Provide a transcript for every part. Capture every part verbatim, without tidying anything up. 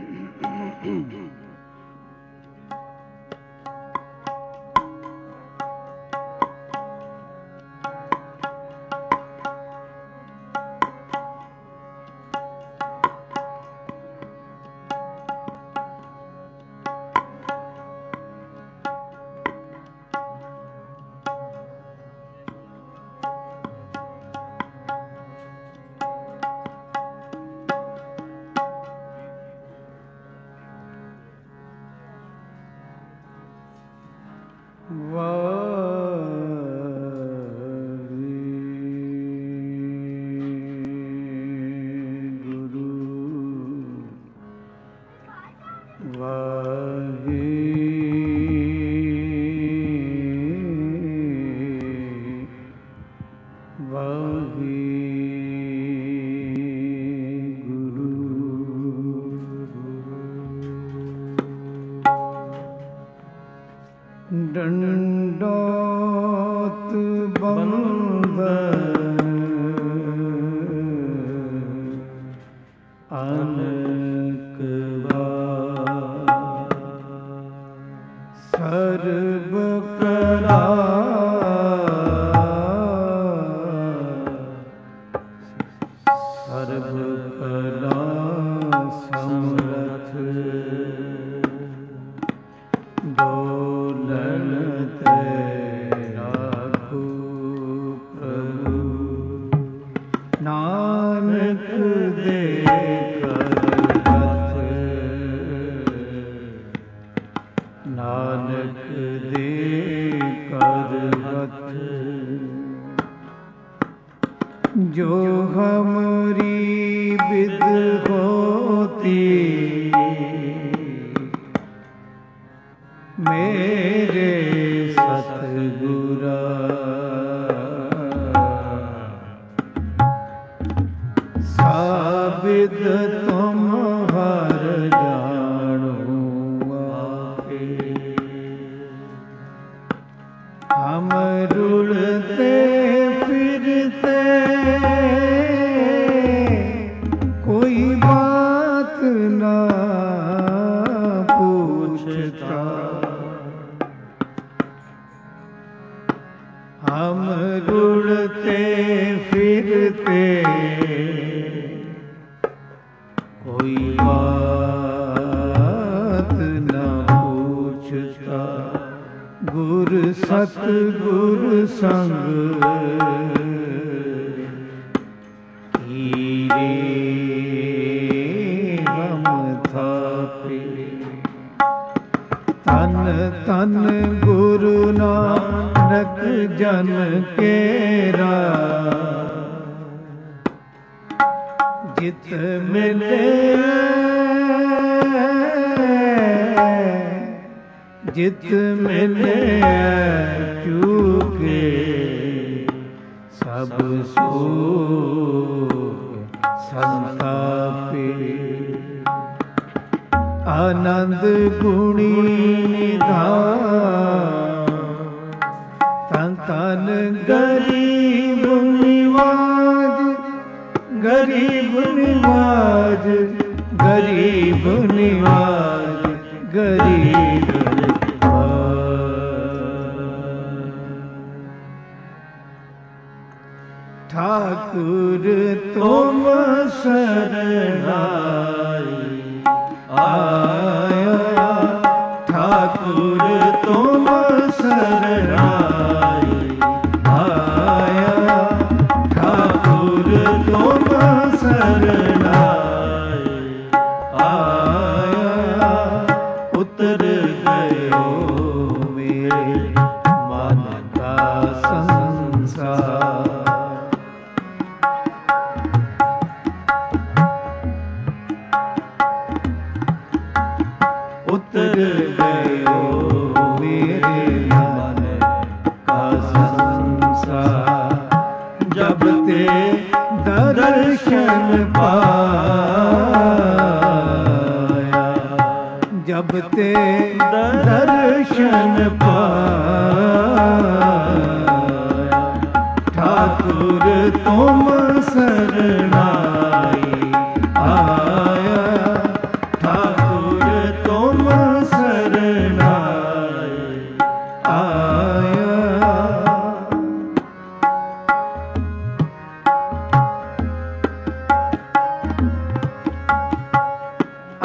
तुम शरणाई आया ठाकुर।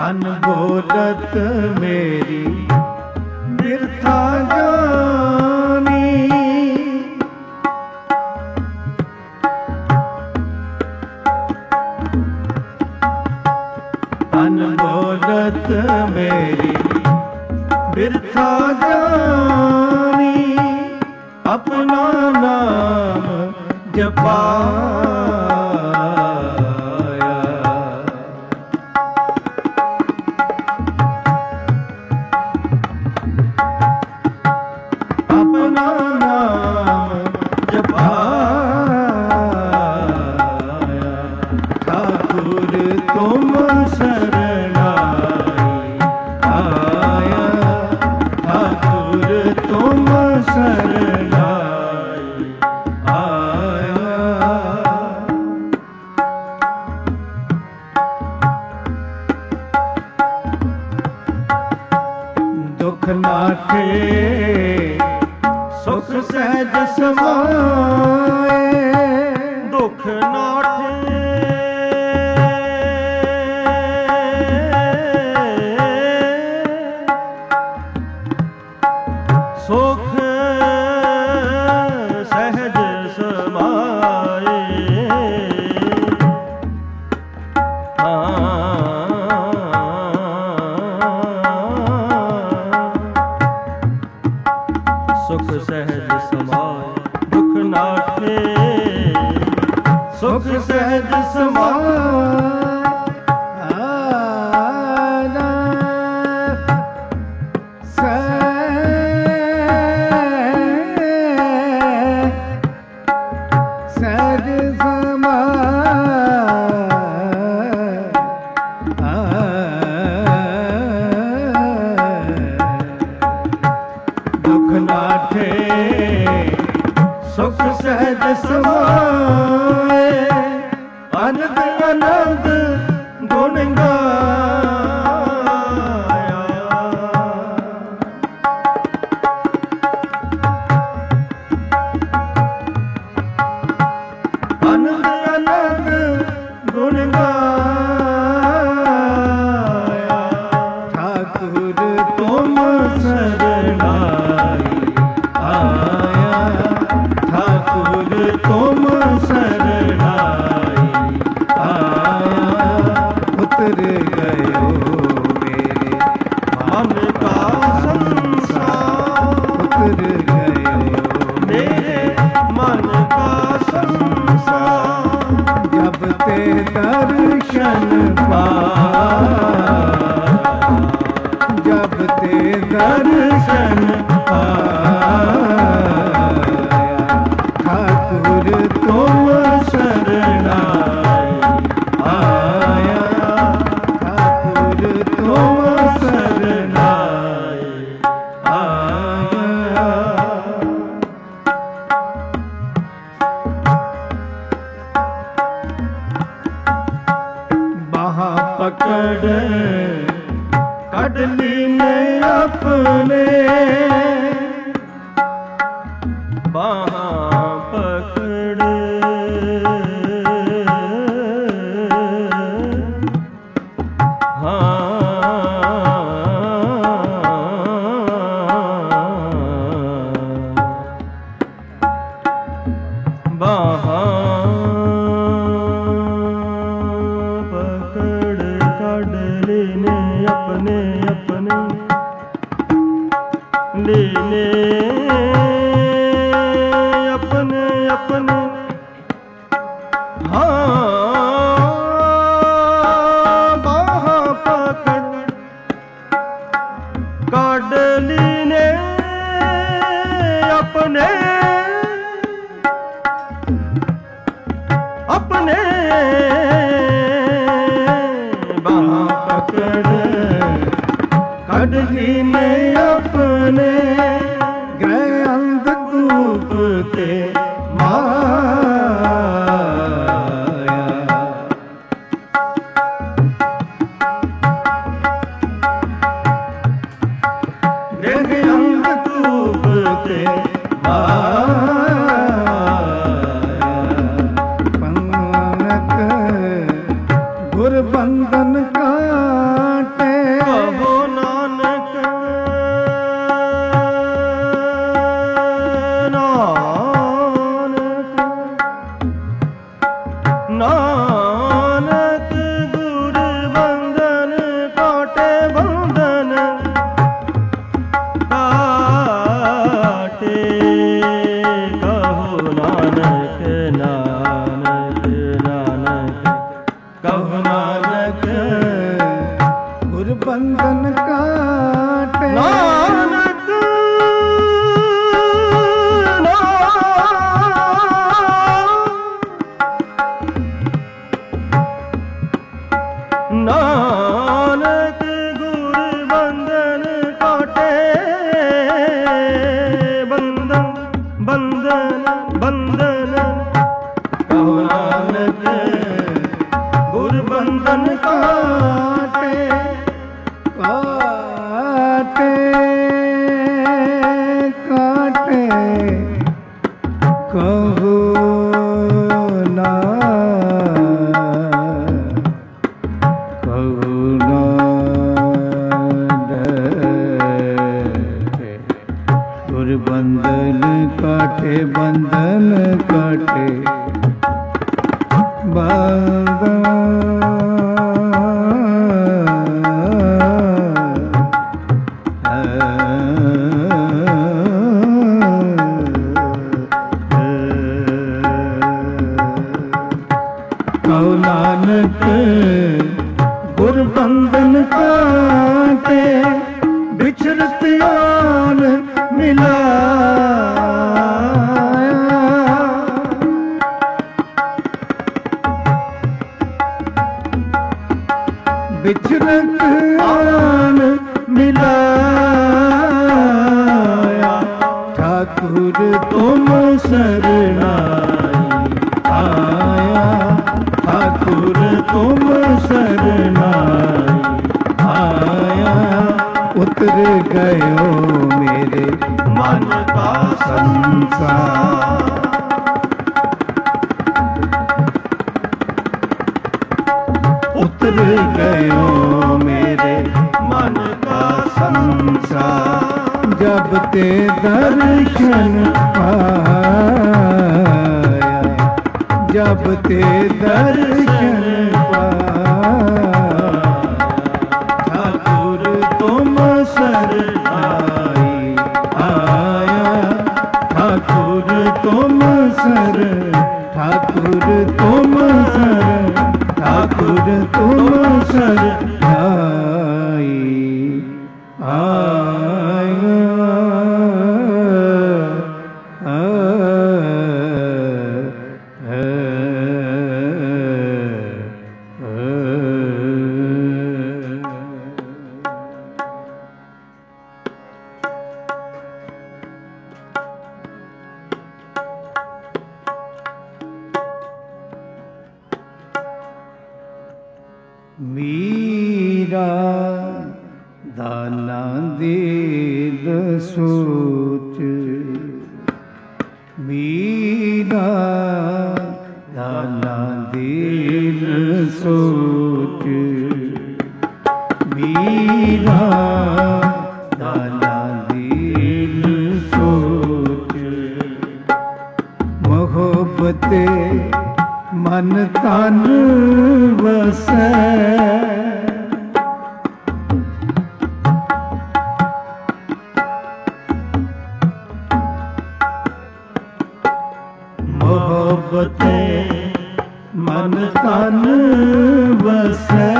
ਅਨਬੋਲਤ ਮੇਰੀ ਬਿਰਥਾ ਜਾਨੀ। ਅਨਬੋਲਤ ਮੇਰੀ ਬਿਰਥਾ ਜਾਨੀ। ਆਪਣਾ ਨਾਮ ਜਪਾਇਆ। ਆਪਣਾ ਨਾਮ ਜਪਾਇਆ। ਠਾਕੁਰ ਤੁਮ ਸਰਨਾਈ ਆਇਆ। ਠਾਕੁਰ ਤੁਮ ਸਰਨਾਈ ਆਇਆ। ਦੁਖ ਨਾਠੇ ਸੁਖ ਸਹਿਜ ਸਮਾਏ। ਦੁਖ ਨਾਠੇ ਸੁਖ ਸਹਿਜ ਸਮਾਏ। ਸੁਖ ਸਹਿਜ ਸਮਾਏ ਦੁਖ ਨਾਠੇ। ਸੁਖ ਸਹਿਜ ਸਮਾਏ ਸੁਖ ਸਹਿਜ ਸਮਾਏ। ਅਨੰਦ ਅਨੰਦ ਗੁਣ ਗਾਇਆ। ਅਨੰਦ ਅਨੰਦ ਗੁਣ ਗਾਇਆ। ਠਾਕੁਰ ਤੁਮ ਸਰਨਾਈ ਆਇਆ। ਠਾਕੁਰ ਤੁਮ ਸਰਨਾਈ ਆਇਆ। ਉਤਰ ਗਇਓ ਮੇਰੇ ਮਨ ਕਾ ਸੰਸਾਰ। ਉਤਰ ਗਇਓ ਮੇਰੇ ਮਨ ਕਾ ਸੰਸਾਰ। ਜਬ ਤੇ ਦਰਸ਼ਨ ਪਾਇਆ। ਜਬ ਤੇ ਦਰਸ਼ਨ ਪਾਇਆ। ਠਾਕੁਰ ਤੁਮ ਸਰਨਾਈ ਆਇਆ। ਠਾਕੁਰ ਤੁਮ ਸਰਨਾਈ ਆਇਆ। ਬਾਹਾਂ ਪਕੜ ਕੱਢ ਲੀਨੇ ਆਪਣੇ। ਬਾਹਾਂ ਪਕੜ ਹਾਂ। ਬਾਹਾਂ ਪਕੜ ਕੱਢ ਲੈਨੇ ਆਪਣੇ ਆਪਣੇ। ਲੈਨੇ ਆਪਣੇ ਆਪਣੇ ਹਾਂ। ਬਾਹਾਂ ਪਕੜ ਕੱਢ ਲੀਨੇ ਆਪਣੇ ਆਪਣੇ। ਬਾਹਾਂ ਪਕੜ ਕੱਢ ਲੀਨੇ ਆਪਣੇ। ਗ੍ਰਹਿ ਅੰਧਕੂਪ ਤੇ ਮਾਇਆ। ਗ੍ਰਹਿ ਅੰਧਕੂਪ ਤੇ ਮਾਇਆ। ਪੰਨਕ ਗੁਰ बंधन काटे। कहो नानक नानक नानक गुर बंधन काटे बंधन काटे। कहो नानक नानक नानक कहो नानक गुर बंधन काटे। नानक नानक गुर बंधन काटे बंधन बंधन बंधन। कहो नानक गुर बंधन काटे काटे काटे। कहो ना कहो नानक गुर बंधन काटे बंधन काटे बंधन। कहो नानक गुर बंधन काटे बिछड़त आन मिलाया। बिछड़त आन मिलाया। ठाकुर तुम शरणाई आया। ठाकुर तुम शरणाई आया। उतर गयो मेरे मन का संसार। उतर गयो मेरे मन का संसार। जब ते दर्शन पाया। जब ते दर्शन पाया। ठाकुर तुम शरणाई आया। ठाकुर तुम शर ठाकुर तुम शर ठाकुर तुम शरणाई आया। मीरा दाना दीन सोच। मीरा दाना दीन सोच। मीरा दाना दीन सोच। मोहब्बते मन तन वसै। मोहब्बते मन तन वसै।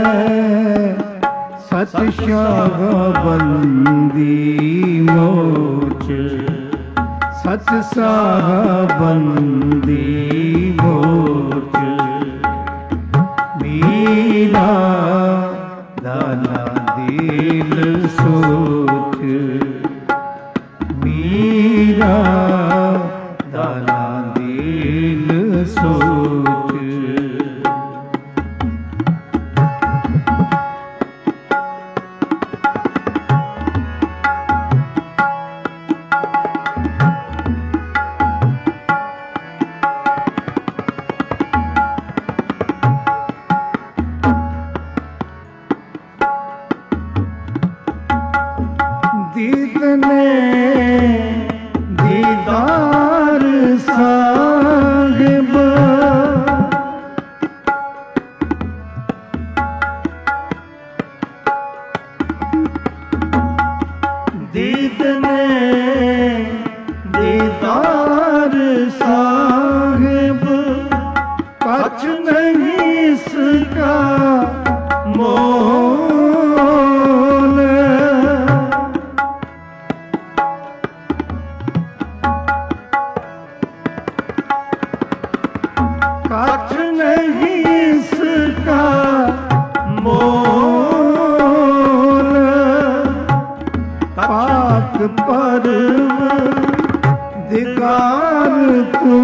सत शाह बंदी मोच। सत शाह बंदी मोच। मीरा दाना दिल सोच। मीरा दाना दिल सोच। ने दीदार साहिब दीद ने दीदार साहिब कछ नहीं इसका मोल कछ नहीं इसका मोल पाक परव दिगार तू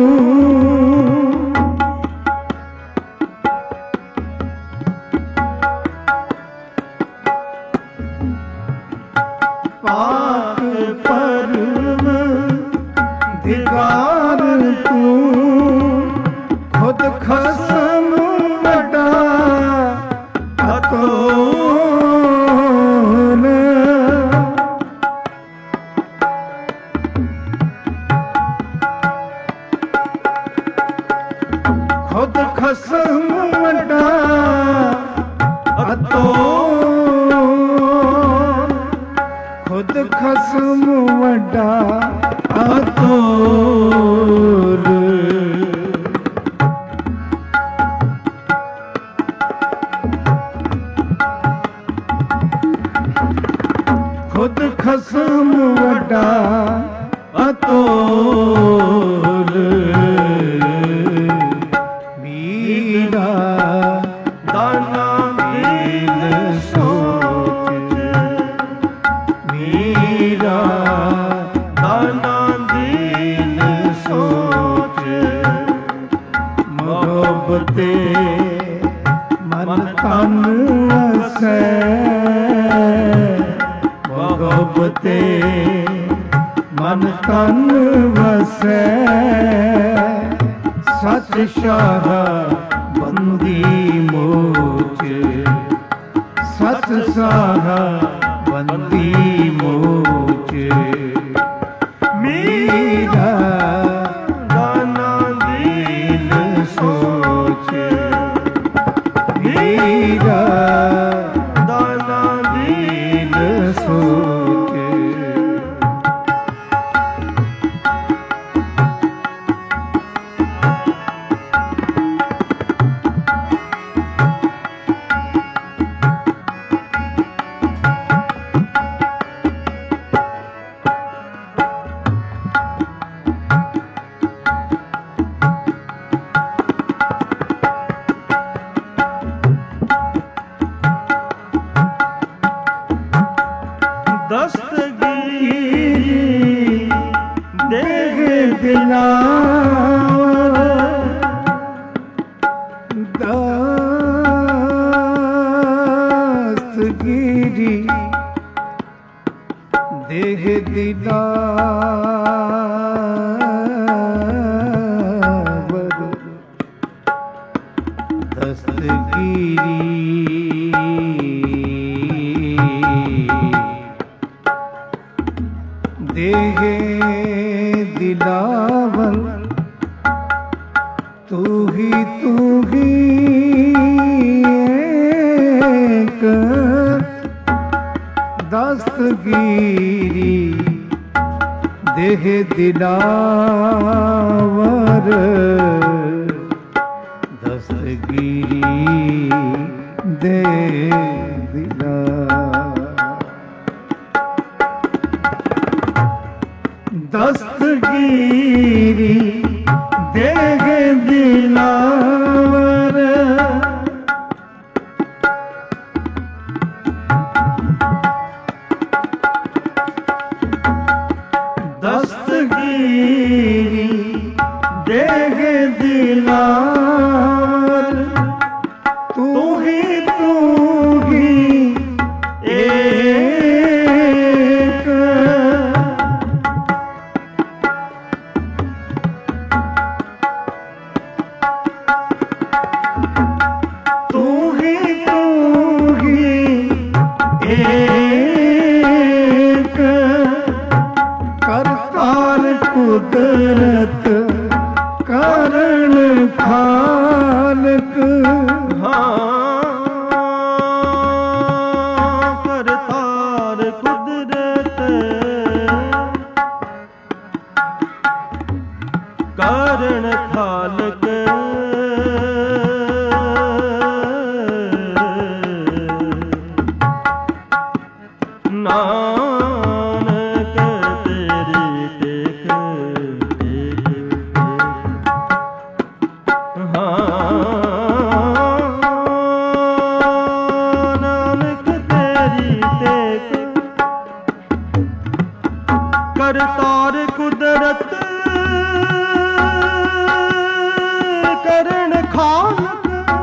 पाक परव दिगार तू खुद खसम बड़ा अतोल खुद खसम बड़ा अतोल खुद खसम बड़ा अतोल खुद खसम वड्डा अतोल मीरा दाना दिल सोच मीरा दाना दिल सोच मोहब्बते मन तन वसै मोहब्बते मन तन वसै सच शाह बंदी मोच सच शाह बंदी मोच मीरा दाना दिल सोच मीरा दाना दिल सोच दस्तगीरी देह दिलावर दस्तगीरी देह दिलावर दस्तगीरी देह दिलावर तू ही तू ही एक दस्तगीरी देह दिलावर दस्तगीरी देह दिलावर दस्तगीरी देह दिलावर दस्तगीरी देह दिलावर तू ही तू ही एक ਨਾਨਕ ਤੇਰੀ ਟੇਕ ਟੇਕ ਹਾਂ ਨਾਨਕ ਤੇਰੀ ਟੇਕ ਕਰਤਾਰ ਕੁਦਰਤ ਕਰਨ ਖਾਲਕ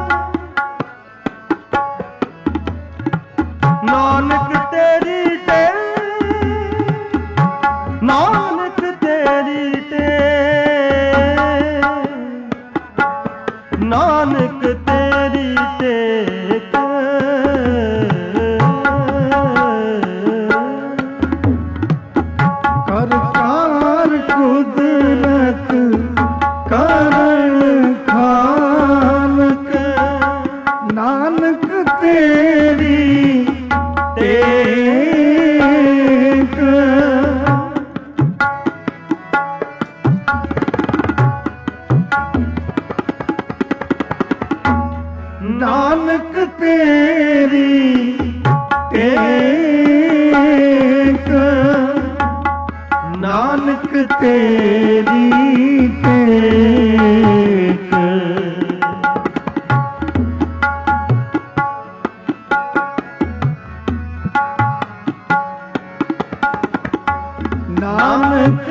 ਨਾਨਕ ਤੇਰੀ ਟੇਕ ਨਾਨਕ ਤੇਰੀ ਟੇਕ ਨਾਨਕ ਤੇਰੀ ਟੇਕ ਕਰਤਾਰ ਕੁਦਰਤ ਕਰਨ ਖਾਲਕ ਨਾਨਕ ਤੇਰੀ ਟੇਕ ਨਾਨਕ ਤੇਰੀ ਟੇਕ ਨਾਨਕ ਤੇਰੀ ਟੇਕ ਨਾਨਕ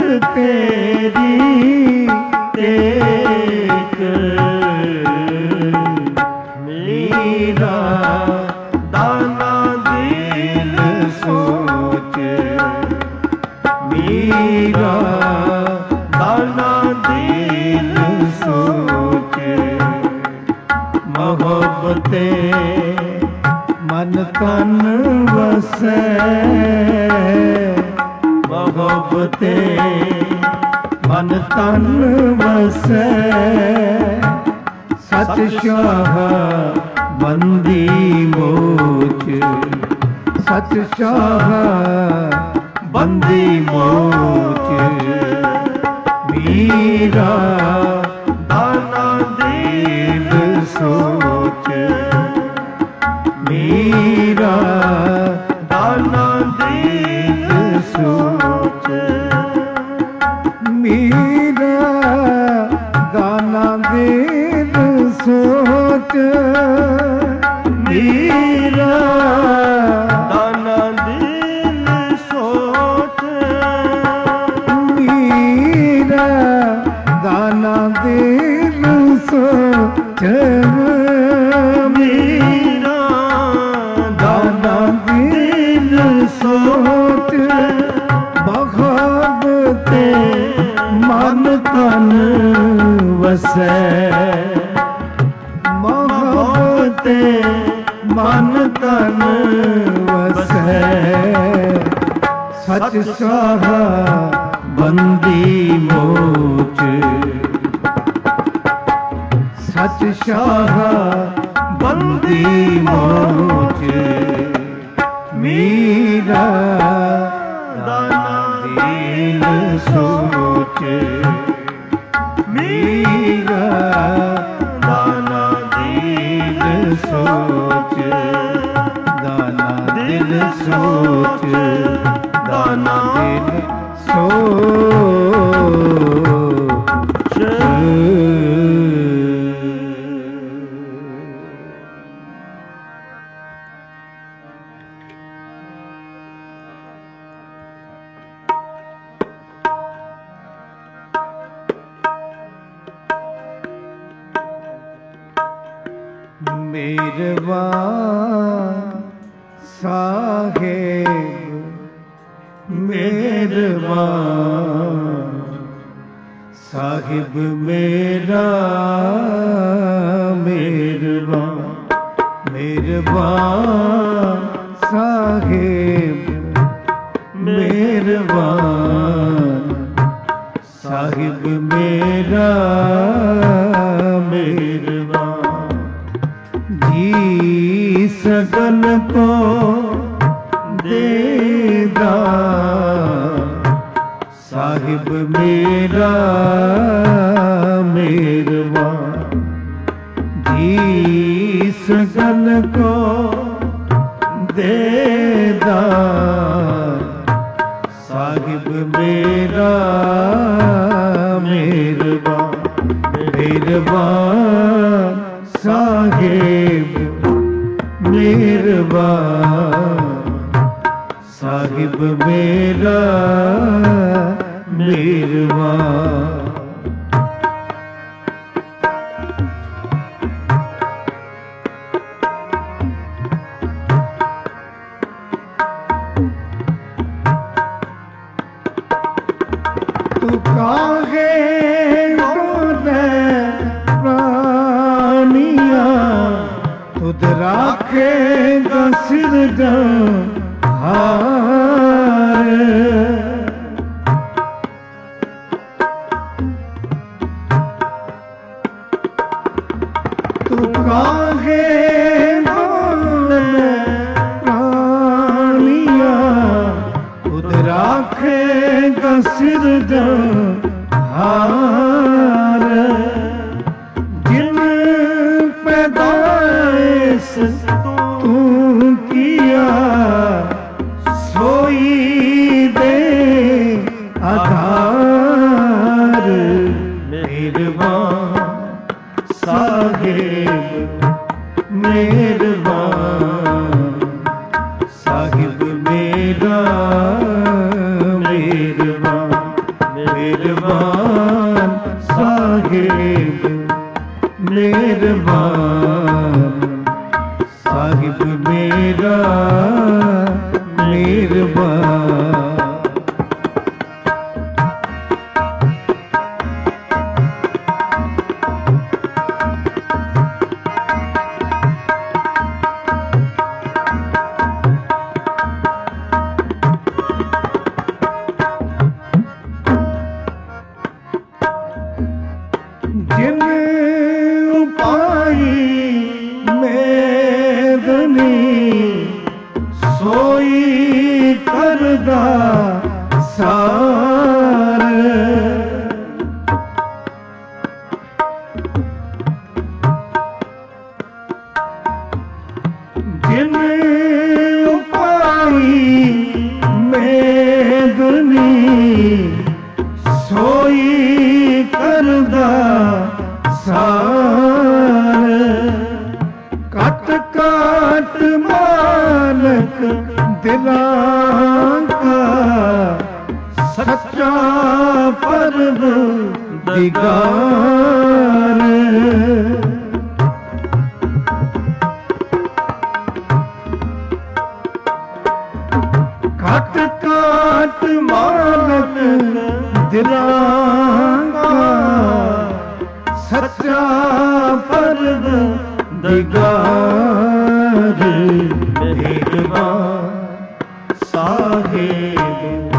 ਤੇਰੀ ਟੇਕ ਮੇਰਾ ਦਾਨਾ ਦਿਲ ਸੋਚ ਮੇਰਾ ਦਾਨਾ ਦਿਲ ਸੋਚ ਮੁਹੱਬਤੇ ਮਨ ਤਨ ਵਸੈ ਮੁਹੱਬਤੇ ਮਨ ਤਨ ਵਸੈ ਸਚ ਸ਼ਾਹ ਬੰਦੀ ਮੋਚ ਸਚ ਸ਼ਾਹ ਬੰਦੀ ਮੋਚ ਮੀਰਾ ਦਾਨਾ ਦਿਲ ਸੋਚ ਮੀਰਾ ਦਾਨਾ ਦਿਲ ਸੋਚ ਮੀਰਾ ਦਾਨਾ ਦਿਲ ਸੋਚ ਮੀਰਾ ਦਾਨਾ ਦਿਲ ਸੋਚ ਮੀਰਾ ਦਾਨਾ ਦਿਲ ਸੋਚ ਮੀਰਾ ਦਾਨਾ ਦਿਲ ਸੋਚ ਮੁਹੱਬਤੇ ਮਨ ਤਨ ਵਸੈ ਮੁਹੱਬਤੇ ਮਨ ਤਨ ਵਸੈ ਸਚ ਸਾਹ ਬੰਦੀ ਮੋਚ ਸਚ ਸ਼ਾਹ ਬੰਦੀ ਮੋਚ ਮੀਰਾ ਦਾਨਾ ਦਿਲ ਸੋਚ ਮੀਰਾ ਦਾਨਾ ਦਿਲ ਸੋਚ ਦਾਨਾ ਦਿਲ ਸੋਚ ਦਾਨਾ ਦਿਲ ਸੋਚ मेहरबान साहिब मेहरबान साहिब मेरा मेहरबान मेहरबान साहिब मेहरबान साहिब मेरा मेहरबान जी सगन को देदा साहिब मेरा मेहरबान जी सगन को देदा ਸਾਹਿਬ ਮੇਰਾ ਮਿਹਰਬਾਨ। ਤੂੰ ਕਾਹੇ ਡੋਲੇ ਪ੍ਰਾਨੀਆਂ, ਤੁਧ ਰਾਖੇਗਾ ਸਿਰਜਣਹਾਰ। ਤੂੰ ਕਾਹੇ ਡੋਲੇ ਪ੍ਰਾਨੀਆਂ, ਤੁਧ ਰਾਖੇਗਾ ਸਿਰਜਣਹਾਰ। ਜਿਨ ਪੈਦਾਇਸ਼ ਤੂੰ ਕੀਆ, ਸੋਈ ਦੇ ਆਧਾਰ। ਮਿਹਰਬਾਨ ਸਾਹਿਬ ਮਿਹਰਬਾਨ, ਸਾਹਿਬ ਮੇਰਾ ਮਿਹਰਬਾਨ। ਮਿਹਰਬਾਨ ਸਾਹਿਬ ਮਿਹਰਬਾਨ, ਸਾਹਿਬ ਮੇਰਾ ਮਿਹਰਬਾਨ। ਜਿਨ ਉਪਾਈ ਮੇਦਨੀ, ਸੋਈ ਕਰਦਾ ਸਾਰ। ਜਿਨ ਉਪਾਈ ਮੇਦਨੀ, ਸੋਈ ਕਰਦਾ ਸਾਰ। ਕੱਟ ਕਾਟ ਮਾਲਕ ਦਿਲਾਂ ਕਾ, ਸੱਚਾ ਪਰਵਰਦਿਗਾਰ। ਕੱਟ ਕਾਟ ਮਾਲਕ ਦਿਲਾਂ ਕਾ, ਸੱਚਾ ਪਰਵਰਦਿਗਾਰ। ਮਿਹਰਬਾਨ ਸਾਹਿਬ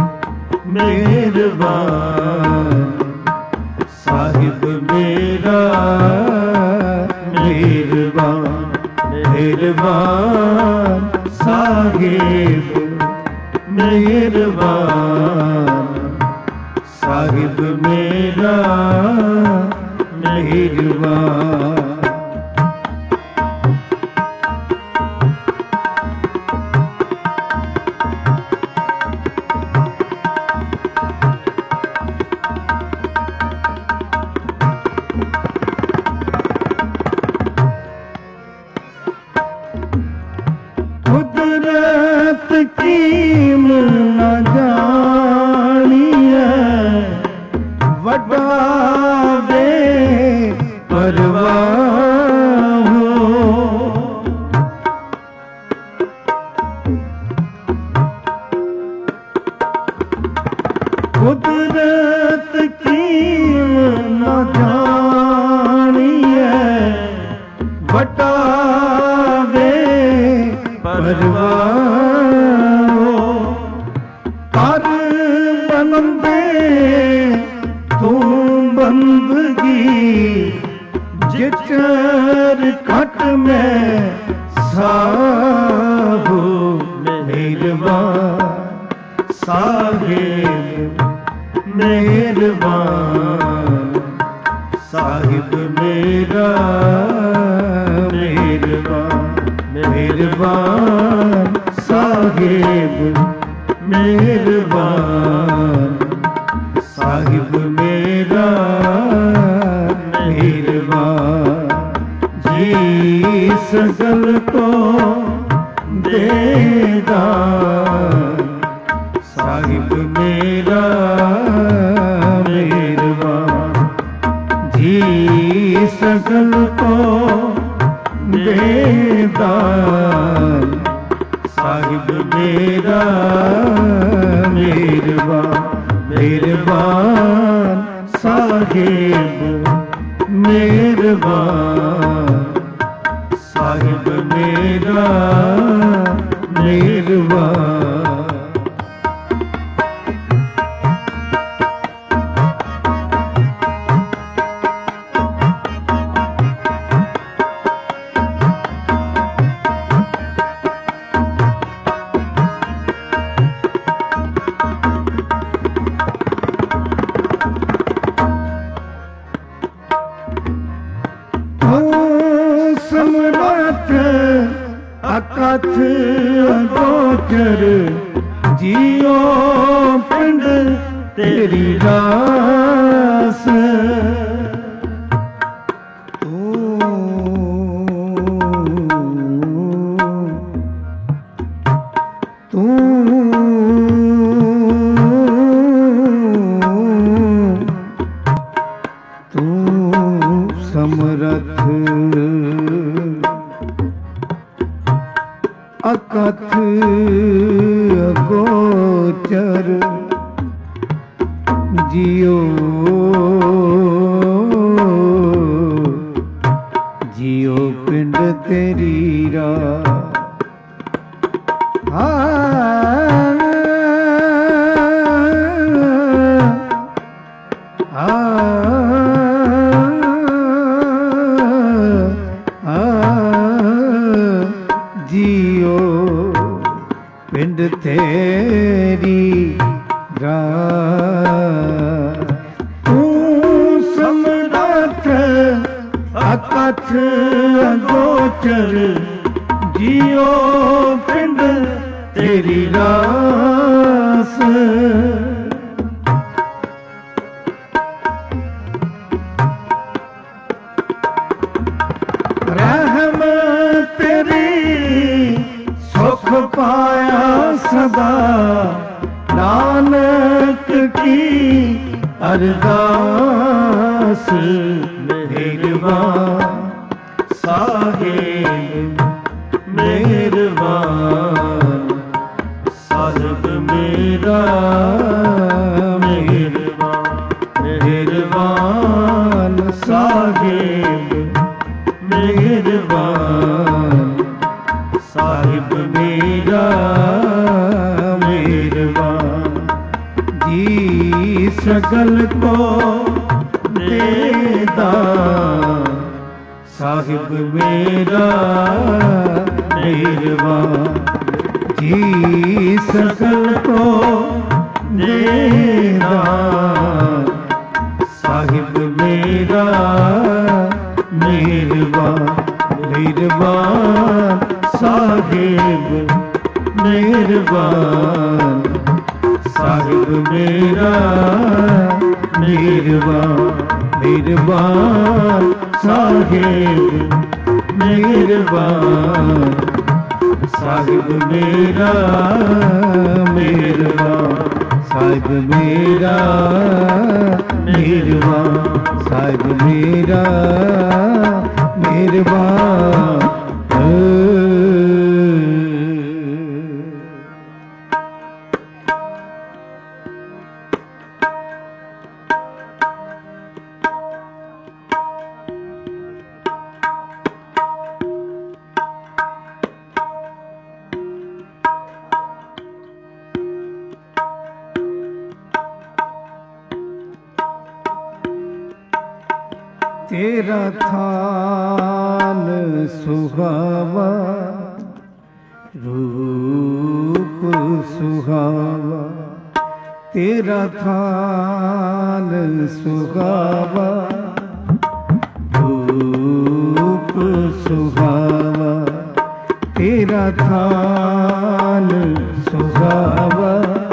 ਮਿਹਰਬਾਨ, ਸਾਹਿਬ ਮੇਰਾ ਮਿਹਰਬਾਨ। ਮਿਹਰਬਾਨ ਸਾਹਿਬ ਮਿਹਰਬਾਨ, ਸਾਹਿਬ ਮੇਰਾ ਮਿਹਰਬਾਨ। ਕੁਦਰਤ ਕੀਮ ਨਾ ਜਾਣੀਐ, ਵੱਡਾ ਵੇ ਪਰਵਾਹ। ਕੁਦਰਤ ਕੀਮ ਨਾ ਜਾਣੀਐ, ਵੱਡਾ ਵੇ ਪਰਵਾਹ। ਕਰ ਬਨੰਦੇ ਤੂੰ ਬੰਦਗੀ, ਜਿਚਰ ਘਟ ਮੈਂ ਸਾਹੋ। ਮਿਹਰਬਾਨ ਸਾਹਿਬ ਮਿਹਰਬਾਨ, ਸਾਹਿਬ ਮੇਰਾ ਮਿਹਰਬਾਨ। ਮਿਹਰਬਾਨ ਸਾਹਿਬ ਮਿਹਰਬਾਨ, ਸਾਹਿਬ ਮੇਰਾ ਮਿਹਰਬਾਨ। ਜੀ ਸਗਲ ਕੋ ਦੇ बेदान साहिब मेरा मेहरबान जी सकल को बेदान साहिब मेरा मेहरबान मेहरबान साहिब मेहरबान साहिब मेरा मेहरबान ਸਮਰੱਥ ਅਕਥ ਅਗੋਚਰ ਜੀਓ ਪਿੰਡ ਤੇਰੀ ਰਾਸ ਤੂੰ ਤੂੰ ਸਮਰੱਥ ਅਕਥ ਅਗੋਚਰ ਜਿਉ ਜਿਉ ਪਿੰਡ ਤੇਰੀ ਰਾ ਆ ਆ जियो पिंड तेरी रात तू समरथ अकथ अगोचर जियो पिंड तेरी रास रहम तेरी सुख पाया सदा नानक की अरदास मेहरबान साहिब मेहरबान साहिब मेरा मेहरबान मेहरबान साहिब मेहरबान साहिब मेरा मेहरबान जी सकल को बेदान साहिब मेरा मेहरबान जी सकल को बेदान साहिब मेरा मेहरबान मेहरबान साहिब मेहरबान साहिब मेरा मेहरबान मेहरबान साहिब मेहरबान साहिब मेरा मेहरबान साहिब मेरा मेहरबान साहिब मेरा मेहरबान तेरा थान सुहावा रूप सुहावा तेरा थान सुहावा रूप सुहावा तेरा थान सुहावा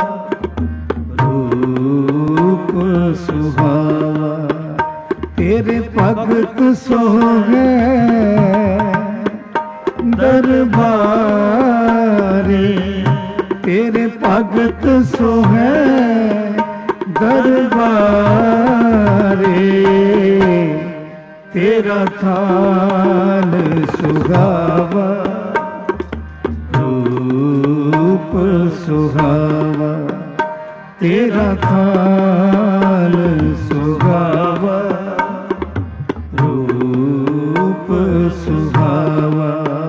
रूप सुहावा तेरे भगत सोहे दरबार तेरे भगत सोहै दरबारे, तेरा थान सुहावा रूप सुहावा, तेरा थान सुहावा रूप सुहावा।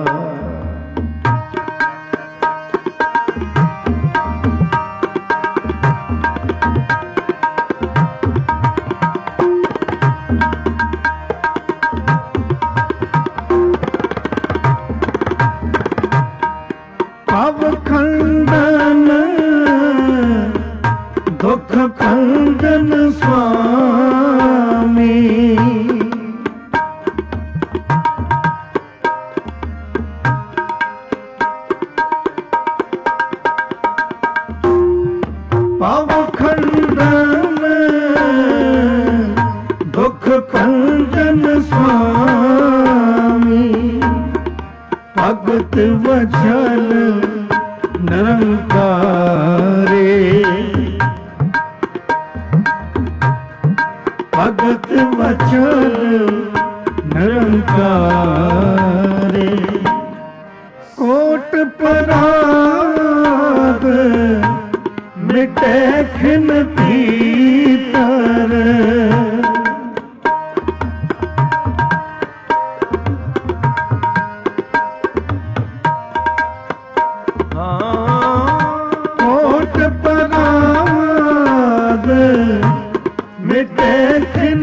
खंडन दुख खंडन स्वामी, पाव खंडन दुख खंडन स्वामी, भगत वचन निरंकारे, भगत वचन निरंकारे, कोट पराग मिटे खिन भीतर, कोट पराग मिटे खिन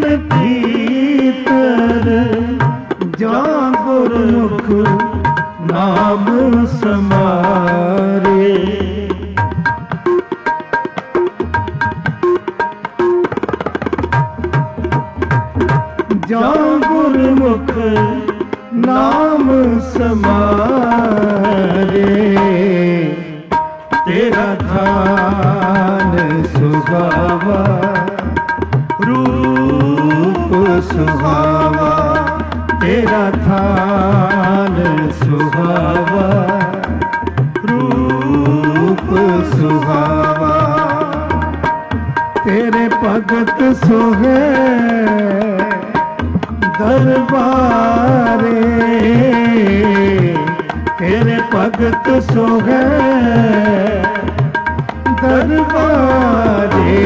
भीतर, जा गुरमुख नाम समारे, जा गुरमुख नाम समारे, तेरा थान सुहावा रूप सुहावा, तेरा थान सुहावा रूप सुहावा, तेरे भगत सोहे दरबारे, तेरे भगत सोहे दरबारे,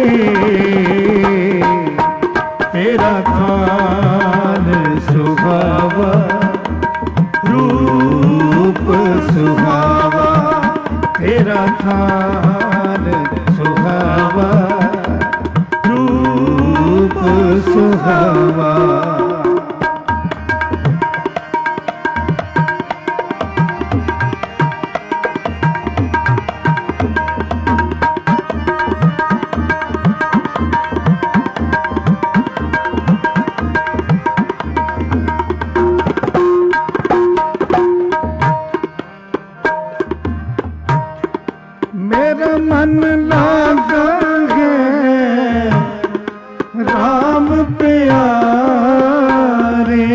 तेरा थान सुहावा रूप सुहावा, तेरा थान सुहावा रूप सुहावा। मेरा मन लागा है राम प्यारे,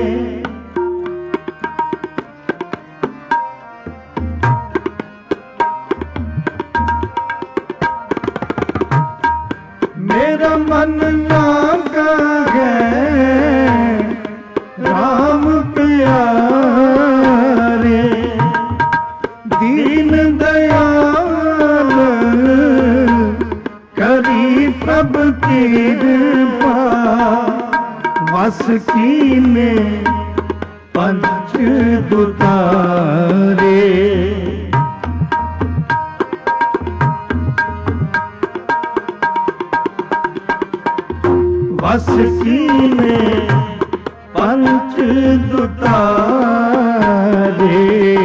मेरा मन लागा है राम प्यारे, दीन दयाल करी प्रभ कृपा, वस कीने पंच दुतारे, वस कीने पंच दुतारे,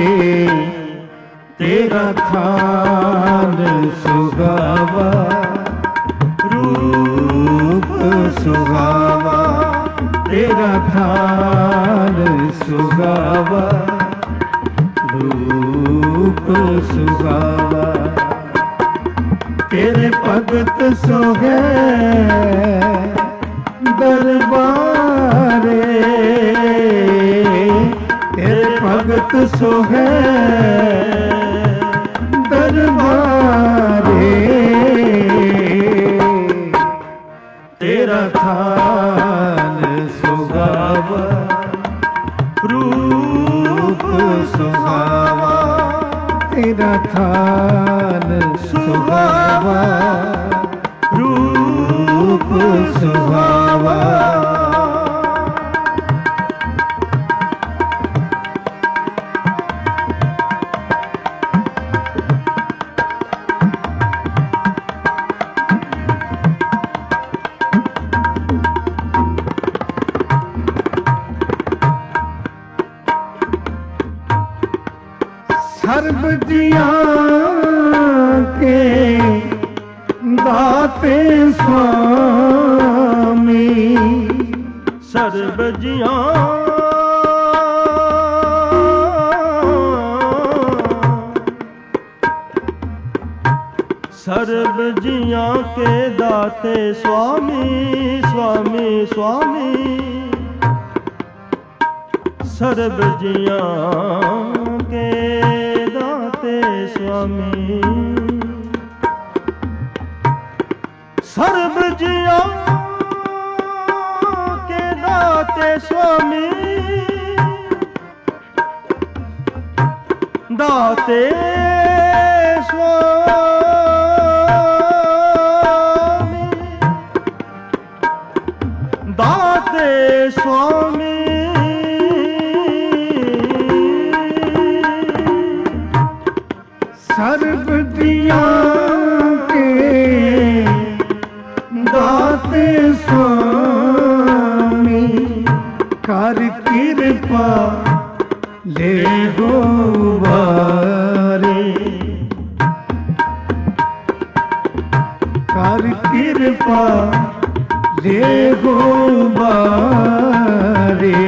तेरा थान सुहावा रूप सुहावा, तेरा थान सुहावा रूप सुहावा, तेरे भगत सोहे दरबारे, तेरे भगत सोहे दरबारे, ਤੇਰਾ ਥਾਨ ਸੁਹਾਵਾ, ਰੂਪ ਸੁਹਾਵਾ। ਸਰਬ ਜੀਆਂ ਕੇ ਦਾਤੇ ਸੁਆਮੀ, ਸਰਬ ਜੀਆਂ ਸਰਬ ਜੀਆਂ ਕੇ ਦਾਤੇ ਸੁਆਮੀ, ਸੁਆਮੀ ਸੁਆਮੀ। ਸਰਬ ਜੀਆਂ ਕੇ ਦਾਤੇ ਸੁਆਮੀ, ਸਰਬ ਜੀਆਂ ਕੇ ਦਾਤੇ ਸੁਆਮੀ, ਦਾਤੇ ਸੁਆਮੀ, ਦਾਤੇ ਸੁਆਮੀ। ਸਰਬ ਜੀਆਂ ਕੇ ਦਾਤੇ ਸੁਆਮੀ, ਕਰ ਕਿਰਪਾ ਲੇਹੋ ਵਾਰੇ, ਕਰ ਕਿਰਪਾ ਲੇਹੋ ਵਾਰੇ।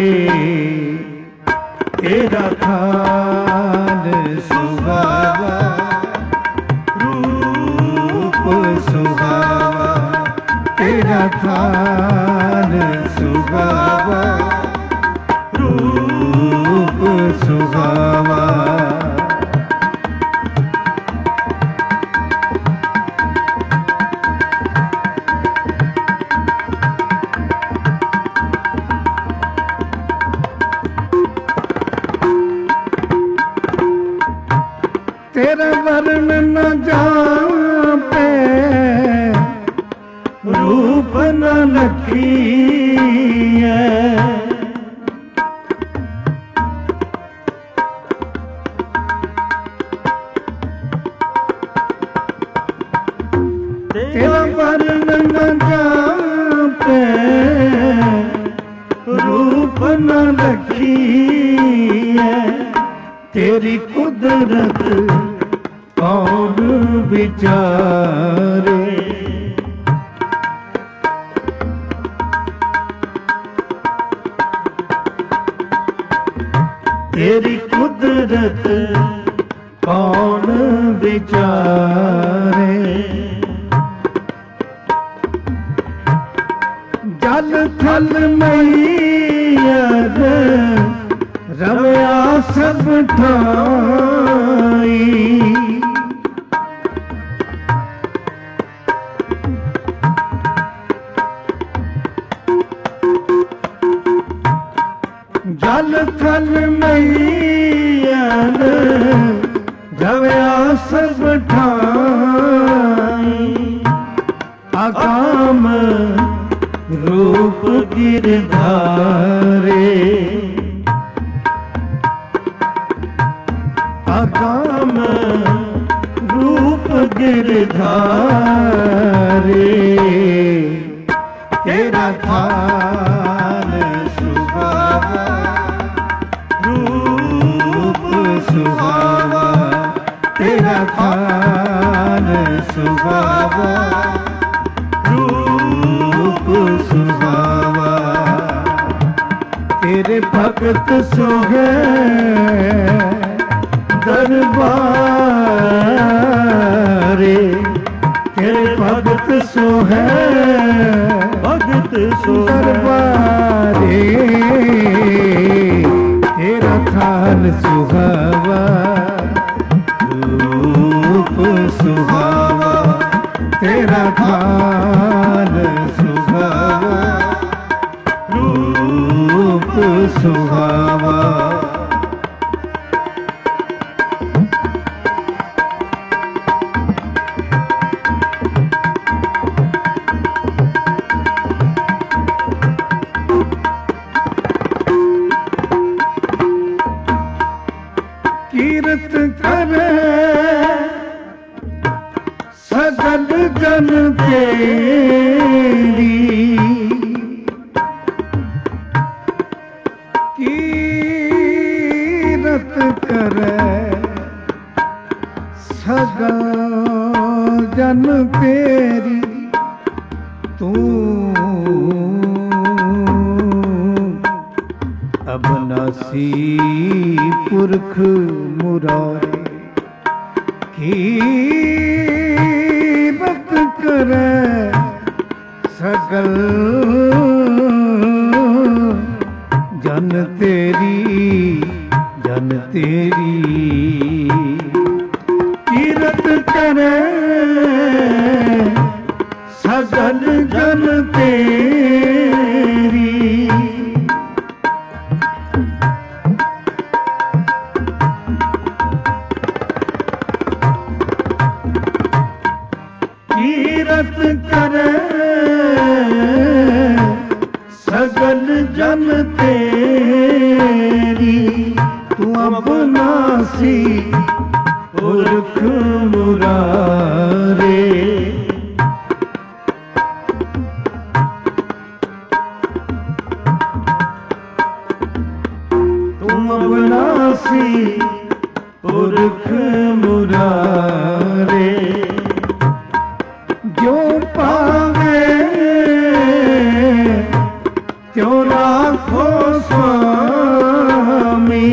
ਤੇਰਾ ਥਾਨ ਸੁਹਾਵਾ, ਰੂਪ ਸੁਹਾਵਾ। ਤੇਰਾ ਥਾਨ ਸੁਹਾਵਾ, ਰੂਪ ਸੁਹਾਵਾ। ਤੇਰਾ ਵਰਨ ਨ ਜਾਪੇ, ਰੂਪ ਨ ਲਖੀਐ। ਤੇਰਾ ਵਰਨ ਨ ਜਾਪੇ, ਰੂਪ ਨ ਲਖੀਐ। ਤੇਰੀ ਕੁਦਰਤ ਕੌਣ ਵਿਚਾਰੇ, ਤੇਰੀ ਕੁਦਰਤ ਕੌਣ ਵਿਚਾਰੇ। ਜਲ ਥਲ ਮਈਅਰ ਰਵਿਆ ਸਭ ਠਾਈ, ਜਲ ਥਲ ਮਈਅਰ ਰਵਿਆ ਸਭ ਠਾਈ। ਅਕਾਮ ਰੂਪ ਗਿਰਧਾਰੇ, ਅਕਾਮ ਰੂਪ ਗਿਰਧਾਰੇ। ਤੇਰਾ ਥਾਨ ਸੁਹਾਵਾ, ਰੂਪ ਸੁਹਾਵਾ। ਤੇਰਾ ਥਾਨ ਸੁਹਾਵਾ, ਰੂਪ ਸੁਹਾਵਾ। ਤੇਰੇ ਭਗਤ ਸੋਹੇ ਦਰਬਾਰੇ, ਤੇਰੇ ਭਗਤ ਸੋਹੈ ਭਗਤ ਸੋ ਦਰਬਾਰੇ। ਤੇਰਾ ਥਾਨ ਸੁਹਾਵਾ, ਰੂਪ ਸੁਹਾਵਾ। ਤੇਰਾ ਥਾਨ ਸੁਹਾਵਾ, ਰੂਪ ਸੁਹਾਵਾ। करे सगल जन तेरी कीरत करे सगल जन तेरी तू अबनासी पुरख मुरारे कीरत करे सगल जन तेरी जन तेरी कीरत करे सगल जन तेरी कीरत करे सगल जन तेरी तू अबनासी पुरख मुरारे तू अबनासी पुरख मुरारे जो पावे त्यों राखो स्वामी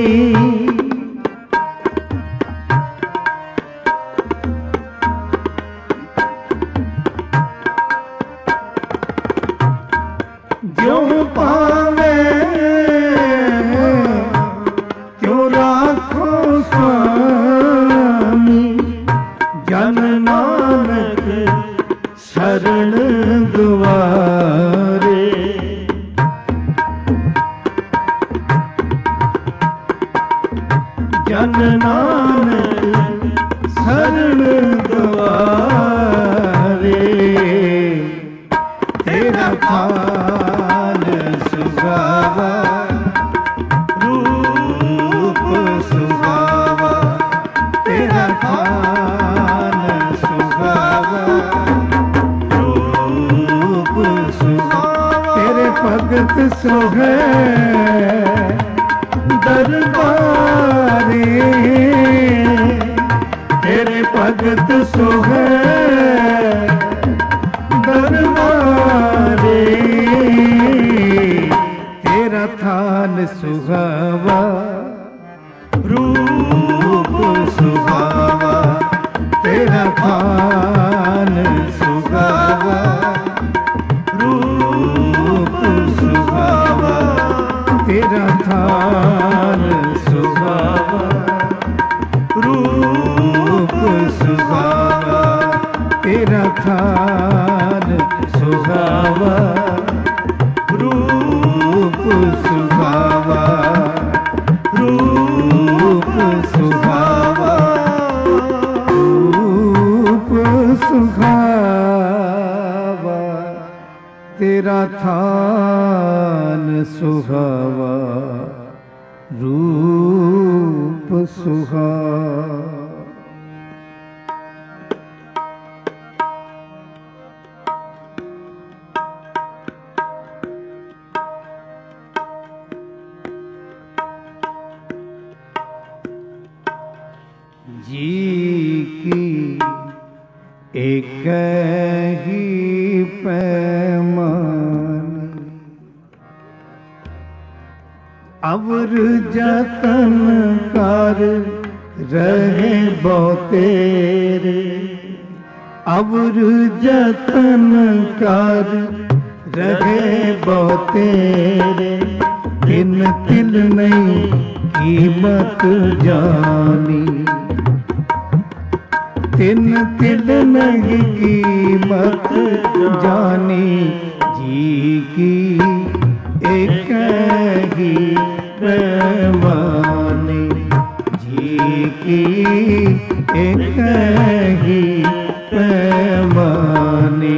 जो पावे त्यों राखो स्वामी जन नानक शरण दुआरे जन नानक शरण दुआरे तेरा थान सुहावा रूप सुहावा तेरा थान सुहावा तेरे भगत सोहे दरबारे तेरे भगत सोहे दरबारे तेरा थान सुहावा रूप सुहावा तेरा थान सुहावा रूप सुहावा तेरा थान सुहावा रूप सुहावा तेरा थान सुहावा रूप सुहावा रूप सुहावा रूप सुहावा तेरा थान सुहावा रूप सुहावा जी की एक ही पैमान अवर जतन कर रहे बो तेरे अवर जतन कर रहे बो तेरे इन तिल नहीं कीमत जानी तिन तिल नहीं कीमत जानी जी की एक ही पैमानी जी की एक ही पैमानी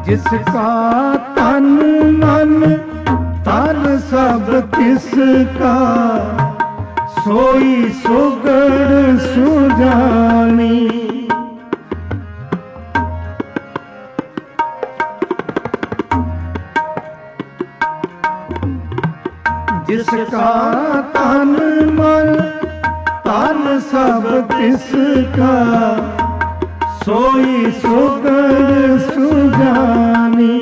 जिसका तन मन तन सब तिसका, सोई सुगड़ सुजानी। जिसका तन मन तन सब तिसका, सोई सुगड़ सुजानी।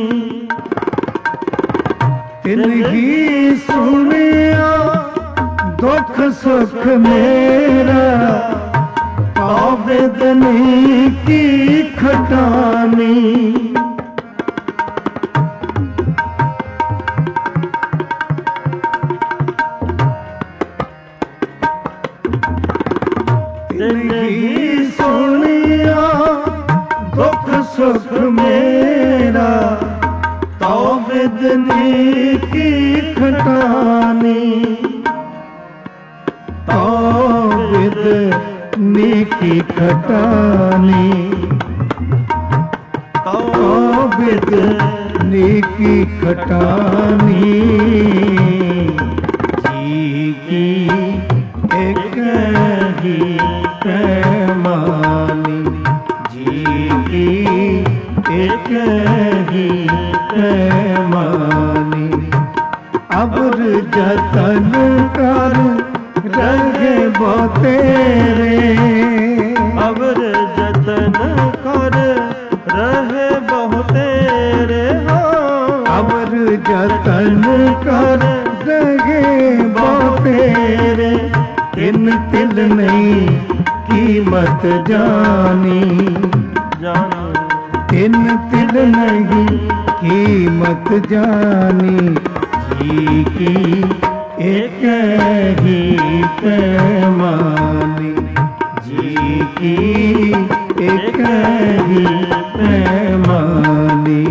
तिनही सुनिया दुख सुख मेरा, आवेदनी की खटानी। तिनही सुनिया दुख सुख मेरा, आवेदनी की खटानी। ताविदनी की खटानी, ताविदनी की खटानी। जी की एक ही पैमानी, जी की एक ही पैमानी। अबर जतन कर रहे वो तेरे, अबर जतन कर रहे बहु तेरे। अबर जतन कर रहे वो तेरे, इन तिल नहीं कीमत जानी। इन तिल नहीं कीमत जानी। जी की एक ही पैमानी, जी की एक ही पैमानी।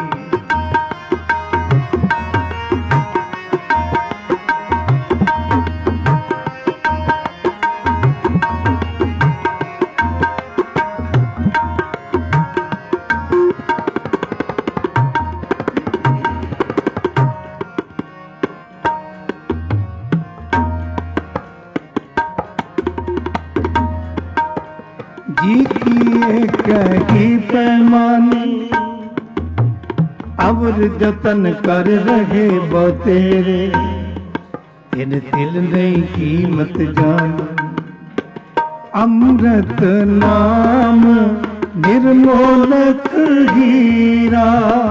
जी की एक ही पैमानी, अवर जतन कर रहे वो तेरे, इन तिल नहीं कीमत जान। अमृत नाम निर्मोलक हीरा,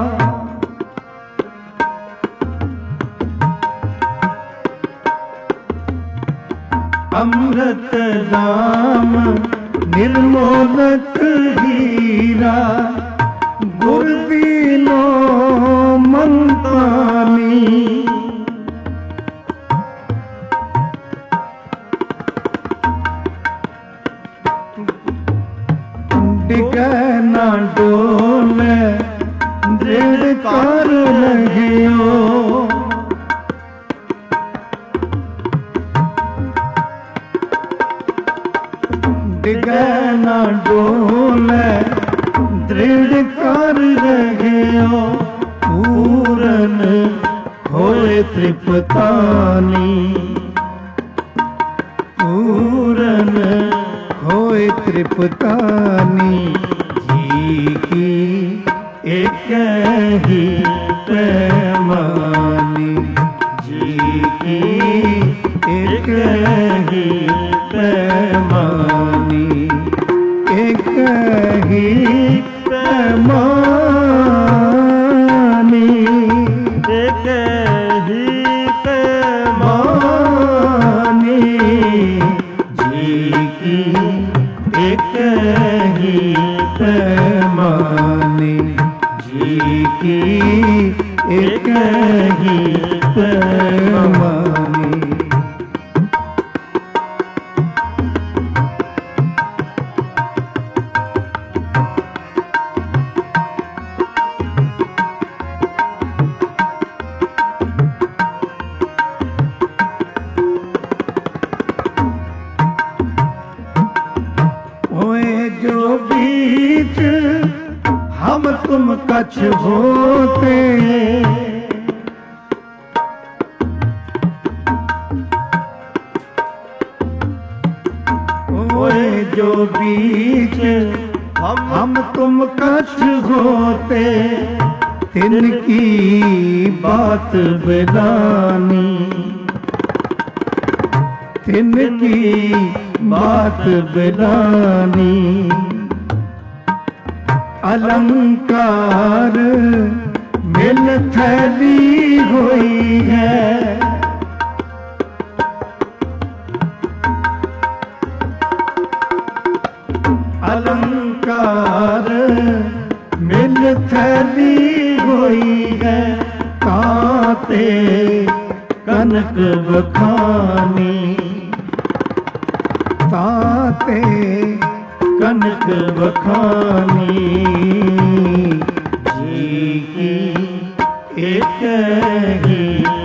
अमृत नाम निर्मोलक हीरा। गुर दीनो मंतानी, डिगे ना डोले दृढ़ कर रहियो। डिगे ना डोले दृढ़ कर रहियो। पूरन होए तृप्तानी, पूरन होए तृप्तानी। जी की एक ही पैमानी, जी की एक ही पैमानी। एक ही पैमानी, एक ही पैमानी। जी की एक ही पैमानी, जी की एक ही पैमानी। हम तुम कछ होते, ओए जो बीच हम हम तुम कछ होते, तिनकी बात बिलानी, तिनकी बात बिलानी। अलंकार मिल थैली हुई है, अलंकार मिल थैली हुई है, कांते कनक बखानी, ताते कनक बखानी। जी की एक ही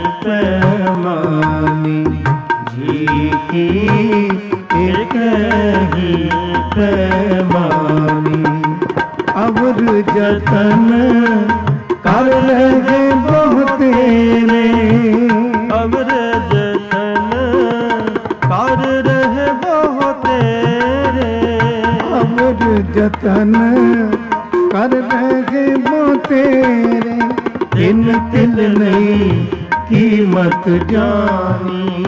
पैमानी, जी की एक ही पैमानी। अवर जतन कर रहे बहुत तेरे, अवर जतन कर रहे बहुत तेरे, अवर जतन कर रहे वो तेरे। इन तिल नहीं कीमत जानी,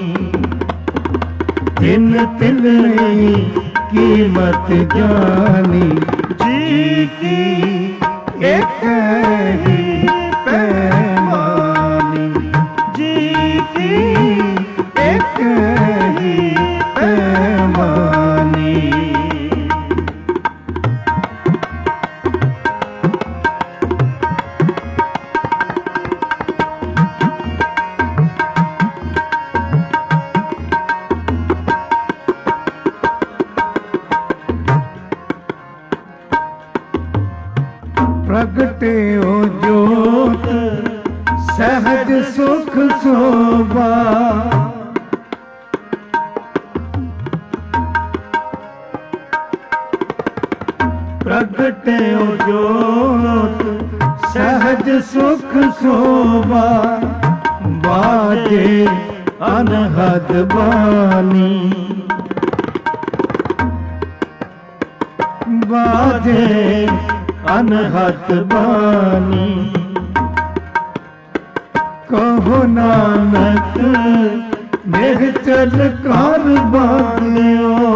इन तिल नहीं कीमत जानी। जी की एक ही पैमानी, जी की एक ही पैमानी। प्रगटे हो जोत सहज सुख शोभा, प्रगटे हो जोत सहज सुख शोभा। बाजे अनहद बानी, बाजे अनहद बानी। कहो नानक मेघ चल कर बांधियो,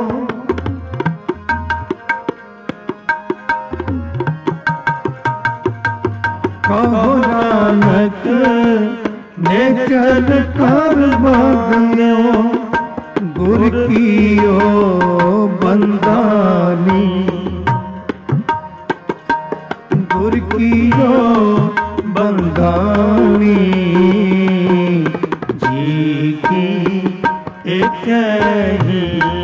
कहो नानक मेघ चल कर बांधियो। गुर कियो बंदानी, गुर कियो बंदानी। जी की एक ही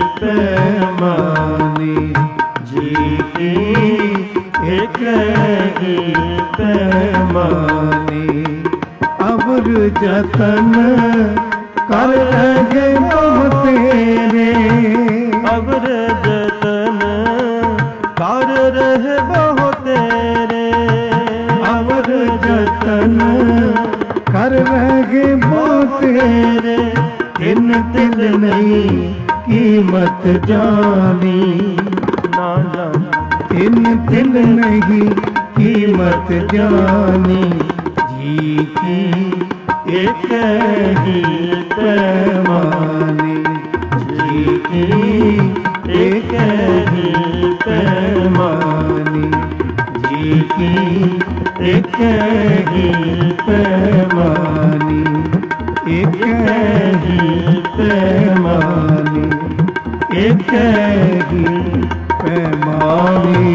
पैमानी, जी की एक ही पैमानी। अवर जतन कर रहे वो तेरे, अवर जतन कर रहे बहुत तेरे, अवर जतन कर रहे वो तेरे। इन तिल नहीं कीमत जानी, ना जानी इन तिल नहीं कीमत जानी। जी की एक ही पैमानी, जी की एक ही पैमानी, जी की एक ही पैमानी, एक ही पैमानी, एक ही पैमानी।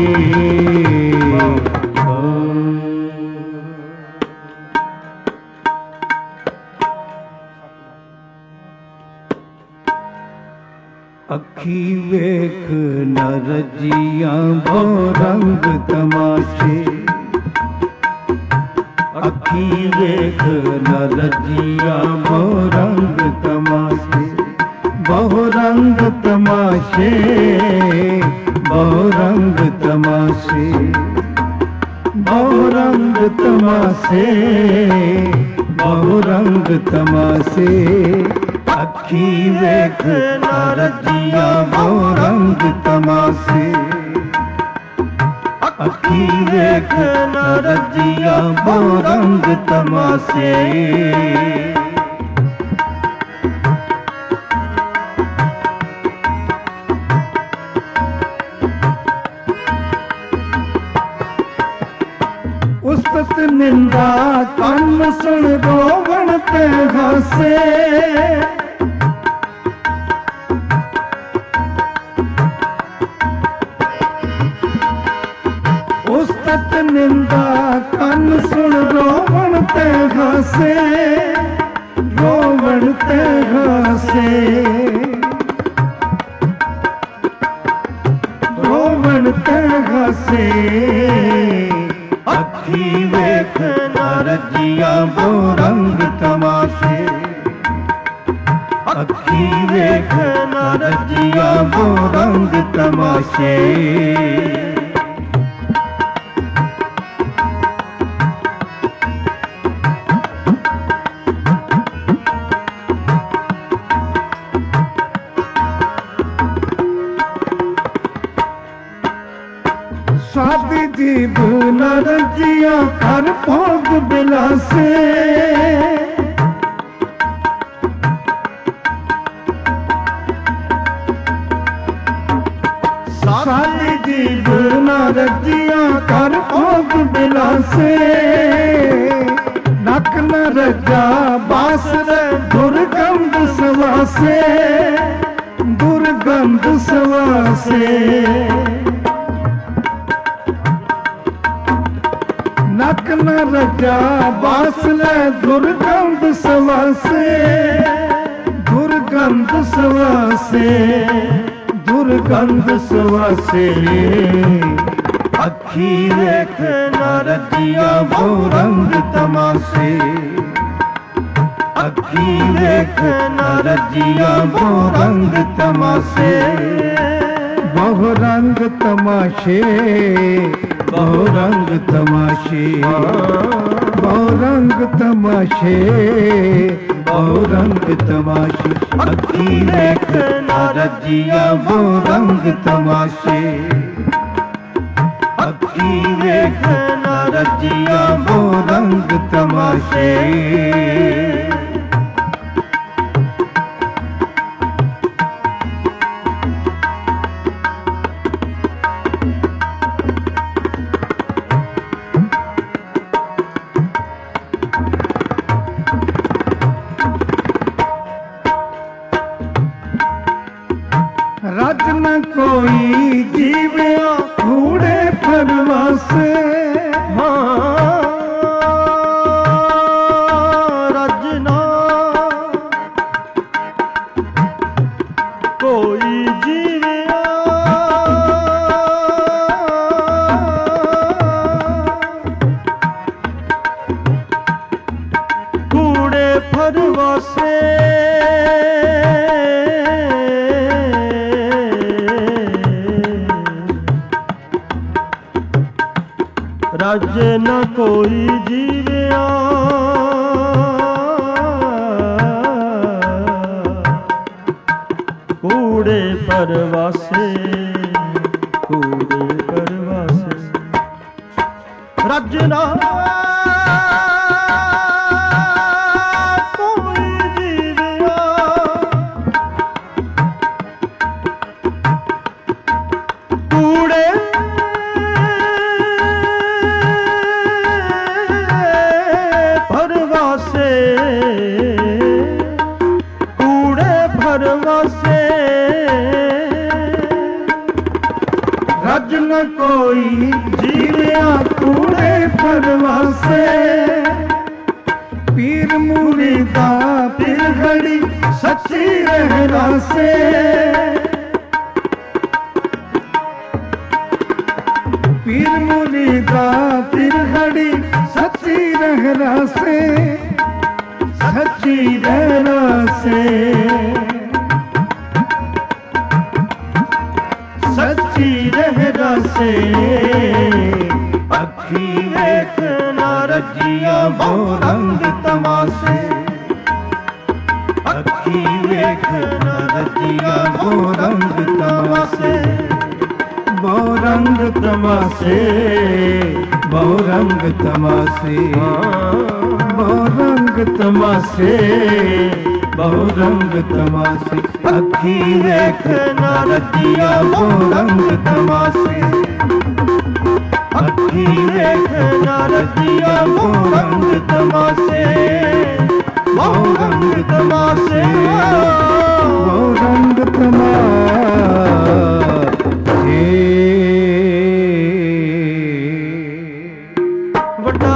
अखी वेख नरजिया भो रंग तमाशे, अखी वेख नरजिया भो रंग तमाशे। बहु रंग तमाशे, बहु रंग तमाशे। बहुरंग तमाशे बहुरंग तमाशे अखी वेख नारदिया बहुरंग तमाशे अखी वेख नारदिया बहुरंग तमाशे उस्तत निंदा कन सुन रोवण ते हासे उस्तत निंदा कन सुन रोवण ते हासे रोवण ते हासे रोवण ते हासे अखी वेख नारदिया बहुरंग तमाशे अखी वेख नारदिया बहुरंग तमाशे सादी जीव नारदिया कर भोग बिलासे सादी जीव नारदिया कर भोग बिलासे नक न रजा बासर दुर्गंध सवासे दुर्गंध सवासे नक न रजा बासले दुर्गंध सवासे दुर्गंध सवासे दुर्गंध सवासे अखी वेख नारदिया बहुरंग तमाशे अखी वेख नारदिया बहुरंग तमाशे बहुरंग तमाशे बहुरंग तमाशे बहुरंग तमाशे बहुरंग तमाशे अखी वेख नारदिया बहुरंग तमाशे अखी वेख नारदिया बहुरंग तमाशे रज न कोई जीविया कूड़े परवासे हाँ रज न कोई जीविया कूड़े परवासे रज न कोई जीविया कूड़े परवासे कूड़े परवासे रज न कोई जीविया कूड़े कूड़े भरवासे रज न कोई जीविया कूड़े भरवासे पीर मुरीदा पीर घड़ी सच्ची रहरासे पीर मुरीदा पीर घड़ी सच्ची रहरासे सच्ची रहरासे सच्ची रहरासे ਅੱਖੀ ਵੇਖ ਨਾ ਰੱਜੀਆਂ ਬਹੁ ਰੰਗ ਤਮਾਸ਼ੇ, ਅੱਖੀ ਵੇਖ ਨਾ ਰੱਜੀਆਂ ਬਹੁ ਰੰਗ ਤਮਾਸ਼ੇ, ਬਹੁ ਰੰਗ ਤਮਾਸ਼ੇ, ਬਹੁ ਰੰਗ ਤਮਾਸ਼ੇ, ਬਹੁ ਰੰਗ ਤਮਾਸ਼ੇ, ਬਹੁ ਰੰਗ ਤਮਾਸ਼ੇ, ਅੱਖੀ ਵੇਖ ਨਾ ਰੱਜੀਆਂ ਬਹੁ ਰੰਗ ਤਮਾਸ਼ੇ, ਅੱਖੀ ਵੇਖ ਨਾ ਰੱਜੀਆਂ ਬਹੁ ਰੰਗ ਤਮਾਸ਼ੇ, ਬਹੁ ਰੰਗ ਤਮਾਸ਼ੇ, ਬਹੁ ਰੰਗ ਤਮਾਸ਼ੇ। ਵੱਡਾ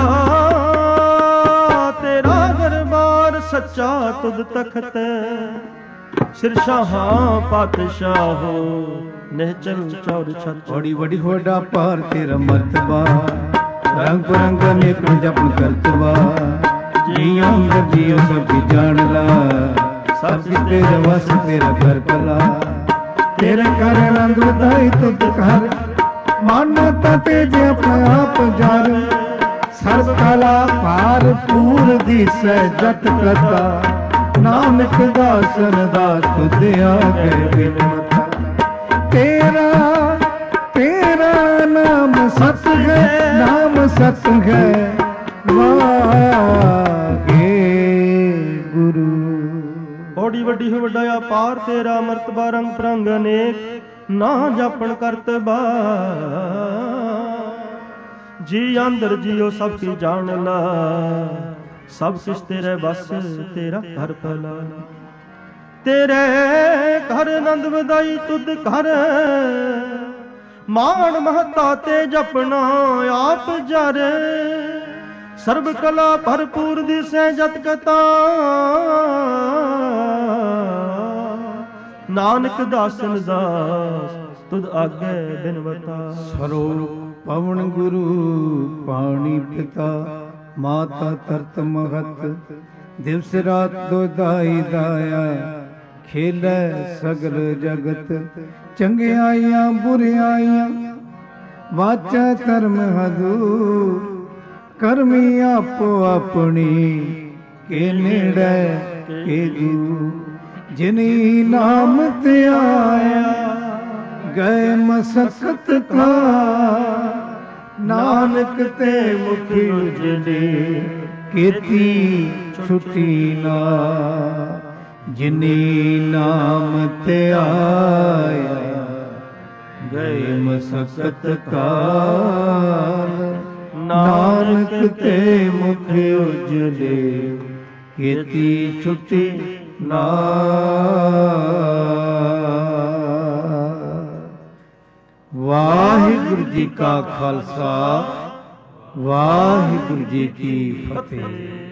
ਤੇਰਾ ਦਰਬਾਰ ਸੱਚਾ ਤੁਧ ਤਖਤ, ਸਿਰ ਸ਼ਾਹਾਂ ਪਾਤਸ਼ਾਹੋ ਨਿਹਚਲ ਚੌਰ ਛਤ। ਬੜੀ ਬੜੀ ਹੋਡਾ ਪਾਰ ਤੇਰਾ ਮਰਤਬਾ, ਰੰਗ ਬਰੰਗ ਅਨੇਕ ਜਪਨ ਕਰਤਵਾ, ਜੀ ਅੰਦਰ ਜੀਓ ਸਭ ਜਾਣ ਲਾ, ਸਭ ਤੇਰੇ ਵਸ ਤੇਰਾ ਘਰ ਭਲਾ, ਤੇਰੇ ਘਰ ਆਨੰਦ ਵਧਾਈ ਤੁਧ ਘਰ, ਮਾਨਤਾ ਤੇ ਜੇ ਆਪਣਾ ਆਪ ਜਰ, ਸਰਬ ਕਲਾ ਭਾਰ ਪੂਰ ਦਿਸੈ ਜਤ ਕਤਾ, ਨਾਨਕ ਦਾਸਨ ਦਾਸ ਤੁਧ ਆਗੇ ਬਿਨਮਤਾ, ਤੇਰਾ ਤੇਰਾ ਨਾਮ ਸਤ ਹੈ, ਨਾਮ ਸਤ ਹੈ ਵਾਗੇ ਗੁਰੂ। ਬੜੀ ਵੱਡੀ ਹੋ ਵੱਡਾ ਅਪਾਰ ਤੇਰਾ ਮਰਤਬਾ, ਰੰਗ ਪ੍ਰੰਗ ਅਨੇਕ ਨਾ ਜਾਪਣ ਕਰਤਬਾ, ਜੀ ਅੰਦਰ ਜੀਓ ਸਭ ਕੀ ਜਾਣ ਲਾ, ਸਭ ਕਿਛ ਤੇਰੇ ਬਸ ਤੇਰਾ ਘਰ ਭਲਾ, ਤੇਰੇ ਘਰ ਆਨੰਦ ਵਧਾਈ ਤੁਧ ਘਰ, ਮਾਣ ਮਹਤਾ ਤੇ ਜਪਣਾ ਆਪ ਜਰ, ਸਰਬ ਕਲਾ ਭਰਪੂਰ ਦਿਸੈ ਜਤ ਕਤਾ, ਨਾਨਕ ਦਾਸਨ ਦਾਸ ਤੁਧ ਆਗੇ ਬਿਨਵਤਾ। ਸਰੋਪ ਪਵਨ ਗੁਰੂ ਪਾਣੀ ਪਿਤਾ, ਮਾਤਾ ਤਰਤ ਮਹਤ, ਦਿਵਸ ਰਾਤ ਦੋਦਾਈ ਦਾਇਆ, ਖੇਲੇ ਸਗਲ ਜਗਤ, ਚੰਗਿਆਈਆਂ ਬੁਰਿਆਈਆਂ ਵਾਚੈ ਧਰਮ ਹਦੂ, ਕਰਮੀ ਆਪੋ ਆਪਣੀ ਕੇ ਨੇੜੇ ਕੇ ਦੂ, ਜਿਨੀ ਨਾਮ ਤੇ ਆਇਆ ਗਏ ਮਸਕਤ ਕਾ, ਨਾਨਕ ਤੇ ਮੁਖ ਉਜਲੇ ਕੀਤੀ ਛੁਟੀ ਨਾ, ਜਿਨੀ ਨਾਮ ਤੇ ਆਇਆ ਗਏ ਮਸਕਤ ਕਾ, ਨਾਨਕ ਤੇ ਮੁਖ ਉਜਲੇ ਕੀਤੀ ਛੁਟੀ ਨਾ। ਵਾਹਿਗੁਰੂ ਜੀ ਕਾ ਖਾਲਸਾ, ਵਾਹਿਗੁਰੂ ਜੀ ਕੀ ਫਤਿਹ।